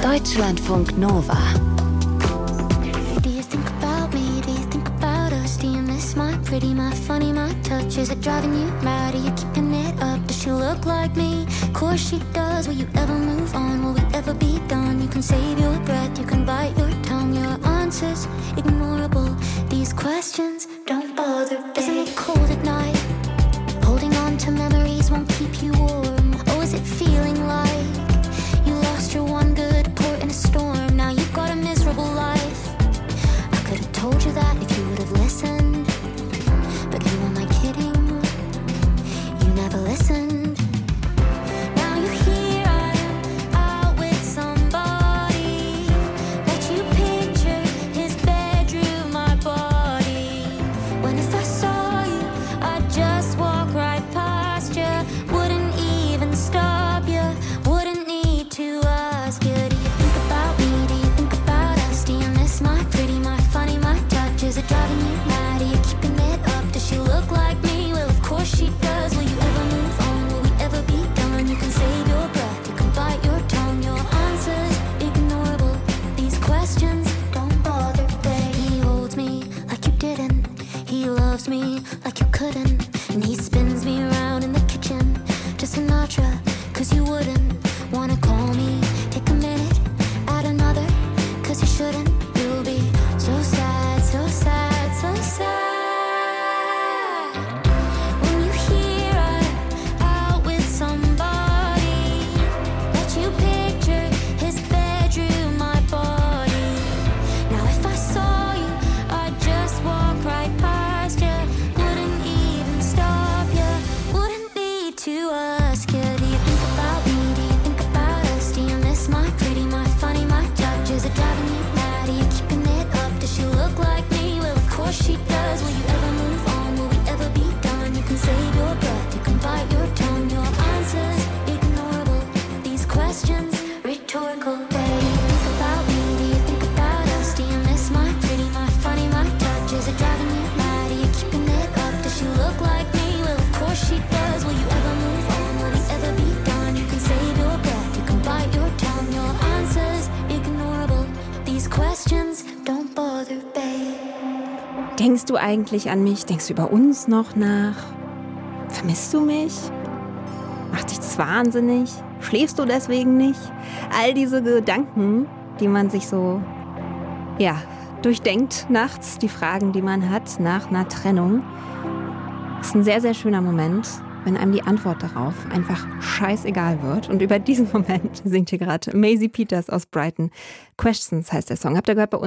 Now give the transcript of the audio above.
Deutschlandfunk Nova. Do you think about me? Do you think about us? Do you miss my pretty, my funny, my touch? Is it driving you mad? Are you keeping it up? Does she look like me? Of course she does. Will you ever move on? Will we ever be done? You can save your breath, you can bite your tongue. Your answers ignorable. These questions don't bother. Isn't it cold at night? Holding on to memories won't keep you warm. Oh, is it feeling like you lost your one good port in a storm? Now you've got a miserable life. I could have told you that if you would have listened. But who am I kidding? You never listened. Now you're here, I am out with somebody. Bet you picture his bedroom, my body. When if I saw you, I'd just walk right past you. Wouldn't even stop you. Wouldn't need to ask you. Do you think about me? Do you think about us? Do you miss my pretty, my funny, my touch? Is it driving you mad? Are you keeping it up? Does she look like me? Well, of course she does. Will you ever move on? Will we ever be done? You can save your breath, you can bite your tongue. Your answers ignorable. These questions don't bother, babe. He holds me like you didn't. He loves me like you couldn't. And he spins me around in the kitchen to Sinatra, 'cause you wouldn't wanna call me. Take a minute, add another, 'cause you shouldn't. You'll be so sad, so sad, so sad. When you hear I'm out with somebody, let you picture his bedroom, my body. Now if I saw you, I'd just walk right past you. Wouldn't even stop you. Wouldn't need to ask you. Do you think about me? Do you think about us? Do you miss my pretty, my funny, my touch? Is it driving you mad? Are you keeping it up? Does she look like me? Well, of course she does. Will you ever move on? Will we ever be done? You can save your breath, you can bite your tongue. Your answers ignorable. These questions rhetorical. Babe, do you think about me? Do you think about us? Do you miss my pretty, my funny, my touch? Is it driving you mad? Are you keeping it up? Does she look like me? Well, of course she does. Will you ever move on? Will we ever be done? You can save your breath, you can bite your tongue. Your answers ignorable. These questions don't bother, babe. Denkst du eigentlich an mich? Denkst du über uns noch nach? Vermisst du mich? Macht dich das wahnsinnig? Schläfst du deswegen nicht? All diese Gedanken, die man sich so, durchdenkt nachts, die Fragen, die man hat nach einer Trennung. Ist ein sehr, sehr schöner Moment, wenn einem die Antwort darauf einfach scheißegal wird. Und über diesen Moment singt hier gerade Maisie Peters aus Brighton. Questions heißt der Song. Habt ihr gehört bei uns?